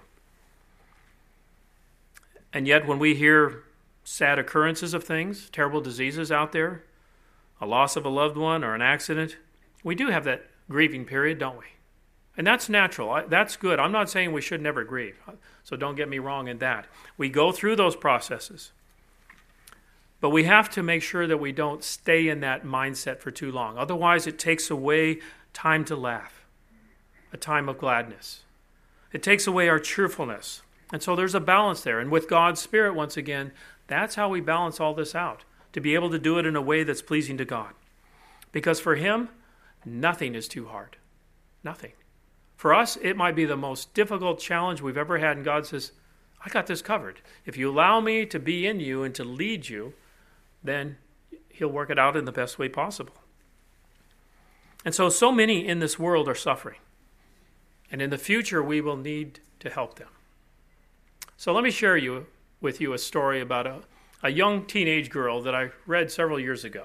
And yet when we hear sad occurrences of things, terrible diseases out there, a loss of a loved one or an accident, we do have that grieving period, don't we? And that's natural. That's good. I'm not saying we should never grieve. So don't get me wrong in that. We go through those processes. But we have to make sure that we don't stay in that mindset for too long. Otherwise, it takes away time to laugh, a time of gladness. It takes away our cheerfulness. And so there's a balance there. And with God's Spirit, once again, that's how we balance all this out, to be able to do it in a way that's pleasing to God. Because for him, nothing is too hard. Nothing. For us, it might be the most difficult challenge we've ever had, and God says, I got this covered. If you allow me to be in you and to lead you, then he'll work it out in the best way possible. And so, so many in this world are suffering. And in the future, we will need to help them. So let me share you with you a story about a, a young teenage girl that I read several years ago.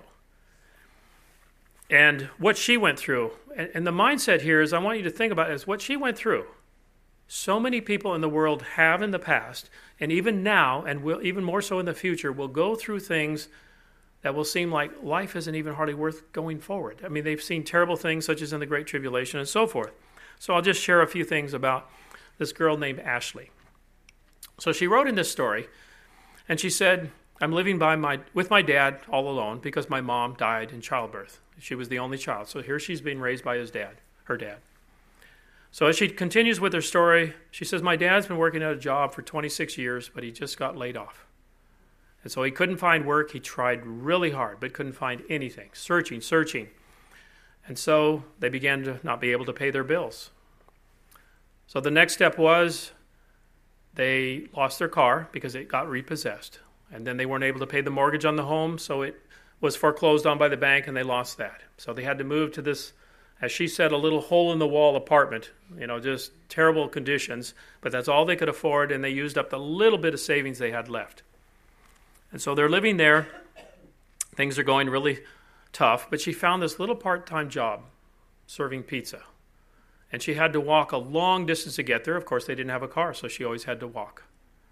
And what she went through. And, and the mindset here is I want you to think about is what she went through. So many people in the world have in the past, and even now, and will even more so in the future, will go through things that will seem like life isn't even hardly worth going forward. I mean, they've seen terrible things such as in the Great Tribulation and so forth. So I'll just share a few things about this girl named Ashley. So she wrote in this story, and she said, I'm living by my with my dad all alone because my mom died in childbirth. She was the only child. So here she's being raised by his dad, her dad. So as she continues with her story, she says, my dad's been working at a job for twenty-six years, but he just got laid off. And so he couldn't find work. He tried really hard, but couldn't find anything. Searching, searching. And so they began to not be able to pay their bills. So the next step was they lost their car because it got repossessed. And then they weren't able to pay the mortgage on the home, so it was foreclosed on by the bank, and they lost that. So they had to move to this, as she said, a little hole-in-the-wall apartment, you know, just terrible conditions, but that's all they could afford, and they used up the little bit of savings they had left. And so they're living there. Things are going really tough, but she found this little part-time job serving pizza. And she had to walk a long distance to get there. Of course, they didn't have a car, so she always had to walk.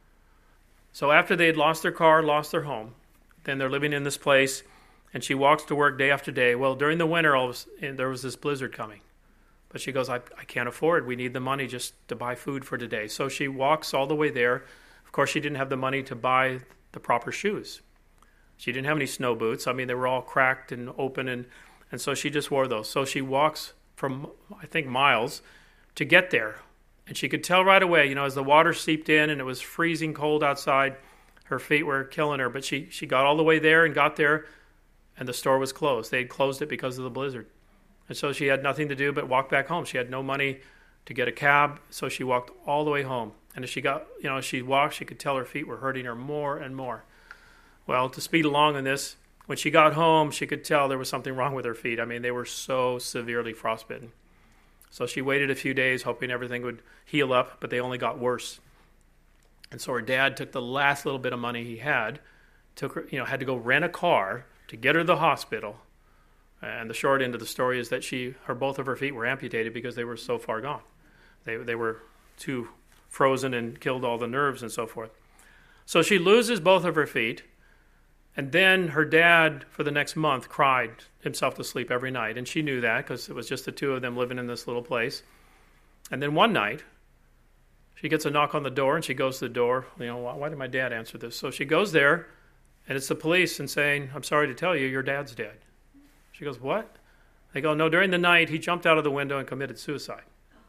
So after they had lost their car, lost their home, then they're living in this place, and she walks to work day after day. Well, during the winter, all of, there was this blizzard coming. But she goes, I, I can't afford. We need the money just to buy food for today. So she walks all the way there. Of course, she didn't have the money to buy the proper shoes. She didn't have any snow boots. I mean, they were all cracked and open, and, and so she just wore those. So she walks from, I think, miles to get there. And she could tell right away, you know, as the water seeped in and it was freezing cold outside, her feet were killing her. But she, she got all the way there and got there, and the store was closed. They had closed it because of the blizzard. And so she had nothing to do but walk back home. She had no money to get a cab, so she walked all the way home. And as she got, you know, as she walked, she could tell her feet were hurting her more and more. Well, to speed along on this, when she got home, she could tell there was something wrong with her feet. I mean, they were so severely frostbitten. So she waited a few days, hoping everything would heal up, but they only got worse. And so her dad took the last little bit of money he had, took her, you know, had to go rent a car to get her to the hospital. And the short end of the story is that she, her both of her feet were amputated because they were so far gone. They they were too frozen and killed all the nerves and so forth. So she loses both of her feet. And then her dad, for the next month, cried himself to sleep every night. And she knew that because it was just the two of them living in this little place. And then one night, she gets a knock on the door, and she goes to the door. You know, why, why did my dad answer this? So she goes there, and it's the police and saying, I'm sorry to tell you, your dad's dead. She goes, what? They go, no, during the night, he jumped out of the window and committed suicide.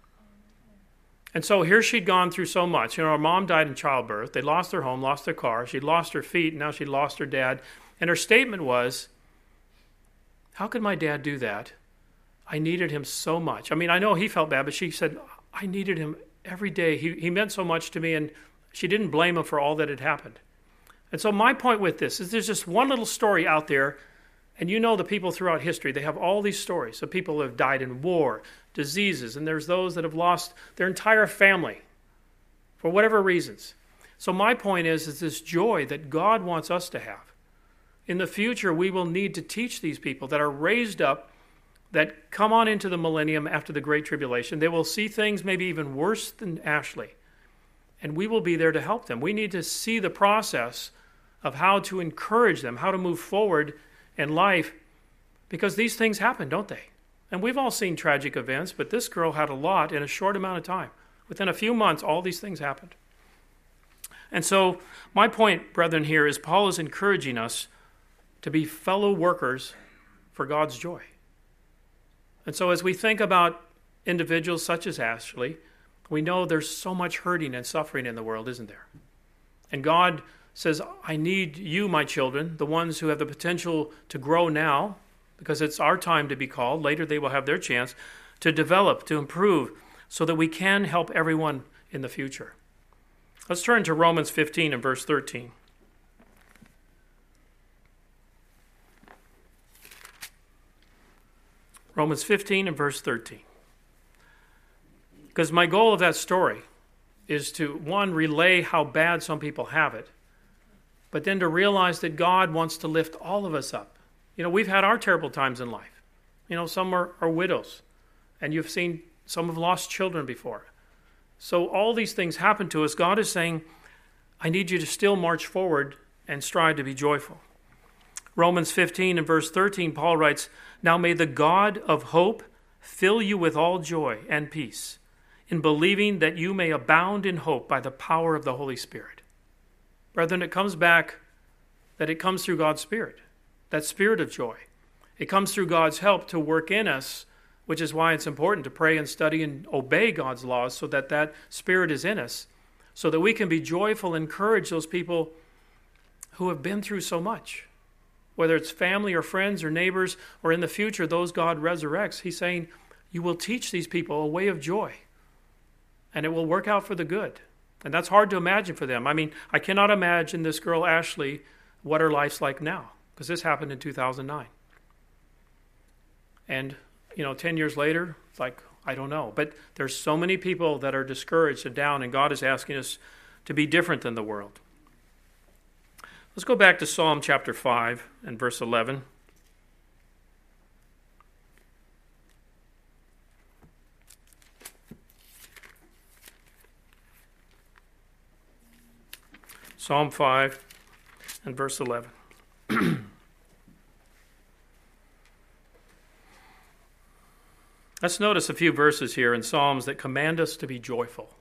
And so here she'd gone through so much. You know, her mom died in childbirth. They lost their home, lost their car. She'd lost her feet, and now she'd lost her dad. And her statement was, how could my dad do that? I needed him so much. I mean, I know he felt bad, but she said, I needed him every day. He, he meant so much to me, and she didn't blame him for all that had happened. And so my point with this is there's just one little story out there, and you know the people throughout history, they have all these stories of people who have died in war, diseases, and there's those that have lost their entire family for whatever reasons. So my point is, is this joy that God wants us to have. In the future, we will need to teach these people that are raised up, that come on into the millennium after the Great Tribulation. They will see things maybe even worse than Ashley, and we will be there to help them. We need to see the process of how to encourage them, how to move forward in life, because these things happen, don't they? And we've all seen tragic events, but this girl had a lot in a short amount of time. Within a few months, all these things happened. And so my point, brethren, here is Paul is encouraging us to be fellow workers for God's joy. And so as we think about individuals such as Ashley, we know there's so much hurting and suffering in the world, isn't there? And God says, I need you, my children, the ones who have the potential to grow now, because it's our time to be called. Later they will have their chance to develop, to improve, so that we can help everyone in the future. Let's turn to Romans fifteen and verse thirteen. Romans fifteen and verse thirteen. Because my goal of that story is to, one, relay how bad some people have it, but then to realize that God wants to lift all of us up. You know, we've had our terrible times in life. You know, some are, are widows, and you've seen some have lost children before. So all these things happen to us. God is saying, I need you to still march forward and strive to be joyful. Romans fifteen and verse thirteen, Paul writes, now may the God of hope fill you with all joy and peace in believing that you may abound in hope by the power of the Holy Spirit. Brethren, it comes back that it comes through God's Spirit, that spirit of joy. It comes through God's help to work in us, which is why it's important to pray and study and obey God's laws so that that spirit is in us, so that we can be joyful and encourage those people who have been through so much. Whether it's family or friends or neighbors or in the future, those God resurrects, he's saying, you will teach these people a way of joy, and it will work out for the good. And that's hard to imagine for them. I mean, I cannot imagine this girl, Ashley, what her life's like now, because this happened in two thousand nine. And, you know, ten years later, it's like, I don't know. But there's so many people that are discouraged and down, and God is asking us to be different than the world. Let's go back to Psalm chapter five and verse eleven. Psalm five and verse eleven. Let's notice a few verses here in Psalms that command us to be joyful.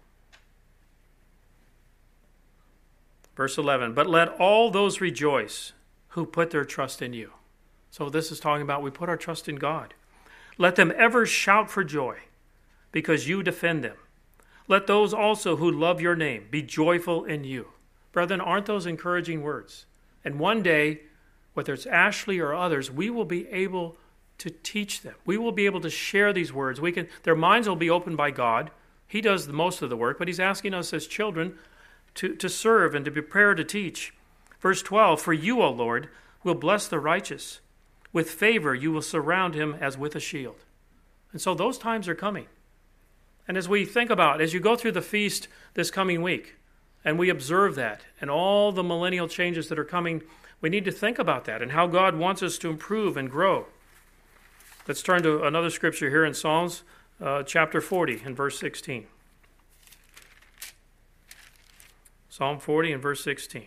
Verse eleven, but let all those rejoice who put their trust in you. So this is talking about we put our trust in God. Let them ever shout for joy because you defend them. Let those also who love your name be joyful in you. Brethren, aren't those encouraging words? And one day, whether it's Ashley or others, we will be able to teach them. We will be able to share these words. We can. Their minds will be opened by God. He does the most of the work, but he's asking us as children to, to serve and to prepare to teach. Verse twelve, for you, O Lord, will bless the righteous. With favor you will surround him as with a shield. And so those times are coming. And as we think about, as you go through the feast this coming week, and we observe that, and all the millennial changes that are coming, we need to think about that and how God wants us to improve and grow. Let's turn to another scripture here in Psalms uh, chapter forty and verse sixteen. Psalm forty and verse sixteen.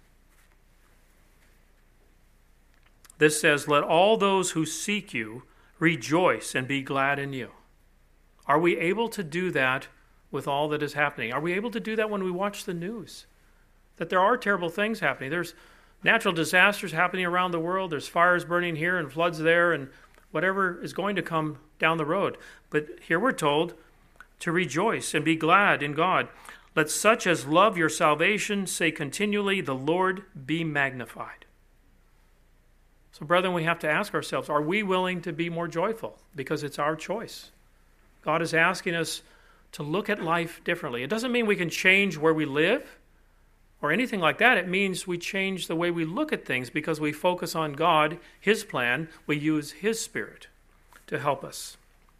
This says, let all those who seek you rejoice and be glad in you. Are we able to do that with all that is happening? Are we able to do that when we watch the news? That there are terrible things happening. There's natural disasters happening around the world. There's fires burning here and floods there and whatever is going to come down the road. But here we're told to rejoice and be glad in God. Let such as love your salvation say continually, the Lord be magnified. So, brethren, we have to ask ourselves, are we willing to be more joyful? Because it's our choice. God is asking us to look at life differently. It doesn't mean we can change where we live or anything like that. It means we change the way we look at things because we focus on God, His plan. We use His Spirit to help us.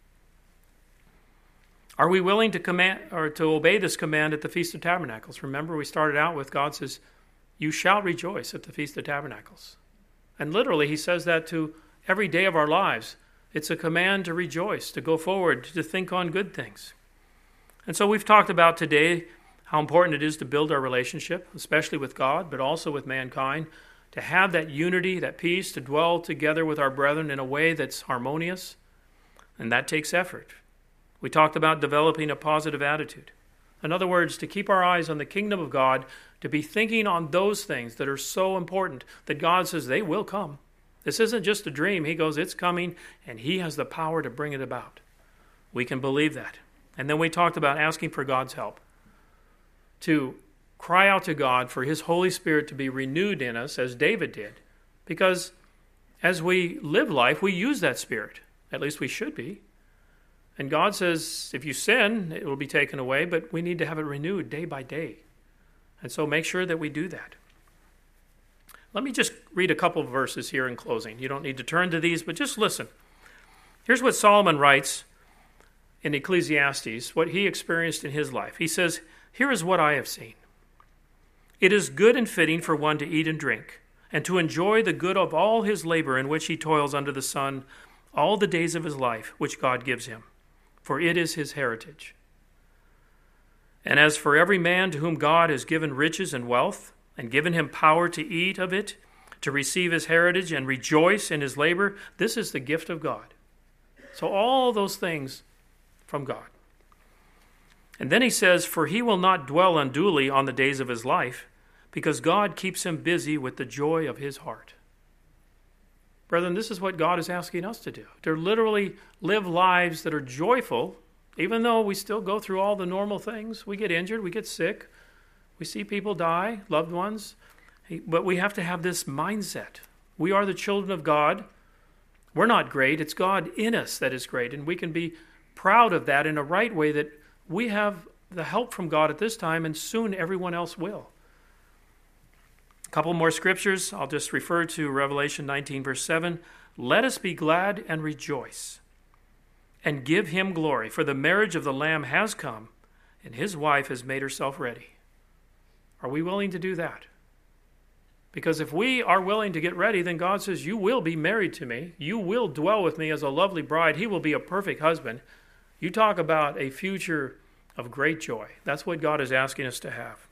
Are we willing to command or to obey this command at the Feast of Tabernacles? Remember, we started out with God says, you shall rejoice at the Feast of Tabernacles. And literally, He says that to every day of our lives. It's a command to rejoice, to go forward, to think on good things. And so we've talked about today how important it is to build our relationship, especially with God, but also with mankind, to have that unity, that peace, to dwell together with our brethren in a way that's harmonious, and that takes effort. We talked about developing a positive attitude. In other words, to keep our eyes on the kingdom of God, to be thinking on those things that are so important that God says they will come. This isn't just a dream. He goes, it's coming, and He has the power to bring it about. We can believe that. And then we talked about asking for God's help, to cry out to God for His Holy Spirit to be renewed in us, as David did. Because as we live life, we use that Spirit. At least we should be. And God says, if you sin, it will be taken away, but we need to have it renewed day by day. And so make sure that we do that. Let me just read a couple of verses here in closing. You don't need to turn to these, but just listen. Here's what Solomon writes in Ecclesiastes, what he experienced in his life. He says, here is what I have seen. It is good and fitting for one to eat and drink, and to enjoy the good of all his labor in which he toils under the sun all the days of his life, which God gives him, for it is his heritage. And as for every man to whom God has given riches and wealth, and given him power to eat of it, to receive his heritage and rejoice in his labor, this is the gift of God. So all those things from God. And then he says, for he will not dwell unduly on the days of his life, because God keeps him busy with the joy of his heart. Brethren, this is what God is asking us to do, to literally live lives that are joyful, even though we still go through all the normal things. We get injured, we get sick, we see people die, loved ones, but we have to have this mindset. We are the children of God. We're not great. It's God in us that is great, and we can be proud of that in a right way, that we have the help from God at this time, and soon everyone else will. A couple more scriptures. I'll just refer to Revelation nineteen, verse seven. Let us be glad and rejoice and give him glory, for the marriage of the Lamb has come, and his wife has made herself ready. Are we willing to do that? Because if we are willing to get ready, then God says, you will be married to me. You will dwell with me as a lovely bride. He will be a perfect husband. You talk about a future of great joy. That's what God is asking us to have.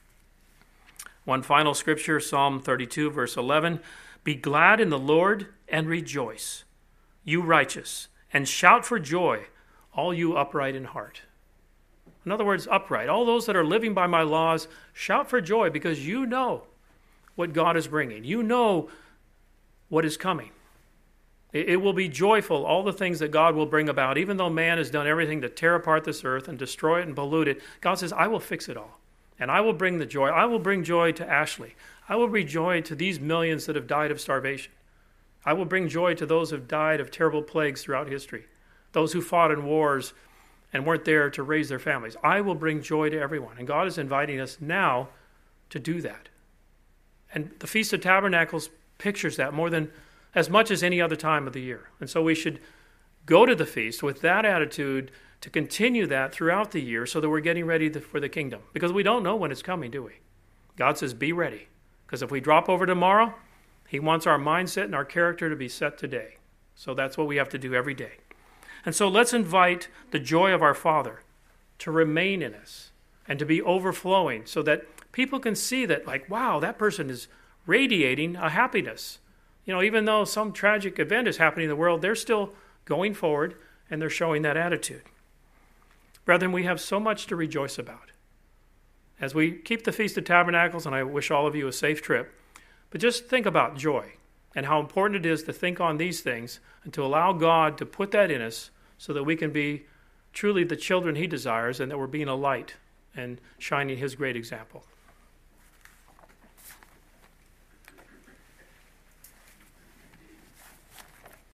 One final scripture, Psalm thirty-two, verse eleven. Be glad in the Lord and rejoice, you righteous, and shout for joy, all you upright in heart. In other words, upright. All those that are living by my laws, shout for joy because you know what God is bringing. You know what is coming. It, it will be joyful, all the things that God will bring about. Even though man has done everything to tear apart this earth and destroy it and pollute it, God says, I will fix it all. And I will bring the joy. I will bring joy to Ashley. I will bring joy to these millions that have died of starvation. I will bring joy to those who have died of terrible plagues throughout history, those who fought in wars and weren't there to raise their families. I will bring joy to everyone. And God is inviting us now to do that. And the Feast of Tabernacles pictures that more than as much as any other time of the year. And so we should go to the feast with that attitude to continue that throughout the year so that we're getting ready for the kingdom. Because we don't know when it's coming, do we? God says, be ready. Because if we drop over tomorrow, he wants our mindset and our character to be set today. So that's what we have to do every day. And so let's invite the joy of our Father to remain in us and to be overflowing so that people can see that, like, wow, that person is radiating a happiness. You know, even though some tragic event is happening in the world, they're still going forward and they're showing that attitude. Brethren, we have so much to rejoice about. As we keep the Feast of Tabernacles, and I wish all of you a safe trip, but just think about joy and how important it is to think on these things and to allow God to put that in us so that we can be truly the children he desires and that we're being a light and shining his great example.